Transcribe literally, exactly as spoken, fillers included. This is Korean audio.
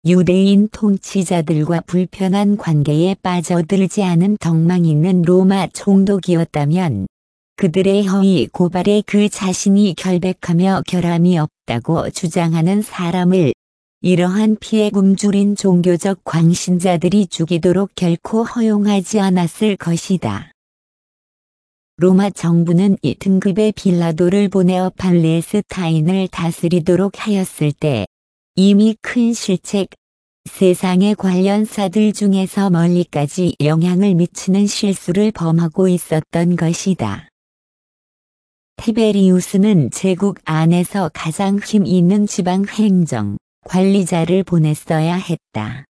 유대인 통치자들과 불편한 관계에 빠져들지 않은 덕망 있는 로마 총독이었다면 그들의 허위 고발에 그 자신이 결백하며 결함이 없다고 주장하는 사람을 이러한 피해 굶주린 종교적 광신자들이 죽이도록 결코 허용하지 않았을 것이다. 로마 정부는 이 등급의 빌라도를 보내어 팔레스타인을 다스리도록 하였을 때 이미 큰 실책, 세상의 관련사들 중에서 멀리까지 영향을 미치는 실수를 범하고 있었던 것이다. 티베리우스는 제국 안에서 가장 힘 있는 지방 행정 관리자를 보냈어야 했다.